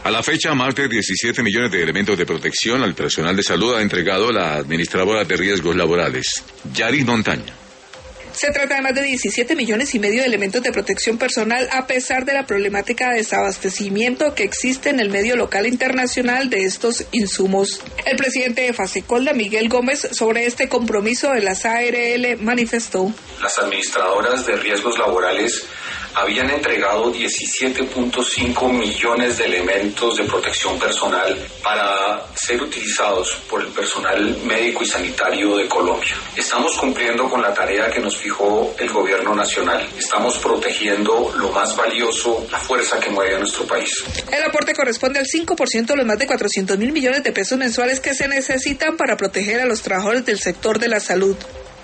A la fecha, más de 17 millones de elementos de protección al personal de salud ha entregado la Administradora de Riesgos Laborales, Yaris Montaña. Se trata de más de 17 millones y medio de elementos de protección personal a pesar de la problemática de desabastecimiento que existe en el medio local e internacional de estos insumos. El presidente de Fasecolda, Miguel Gómez, sobre este compromiso de las ARL manifestó. Las administradoras de riesgos laborales habían entregado 17.5 millones de elementos de protección personal para ser utilizados por el personal médico y sanitario de Colombia. Estamos cumpliendo con la tarea que nos fijó el gobierno nacional. Estamos protegiendo lo más valioso, la fuerza que mueve a nuestro país. El aporte corresponde al 5% de los más de 400.000 millones de pesos mensuales que se necesitan para proteger a los trabajadores del sector de la salud.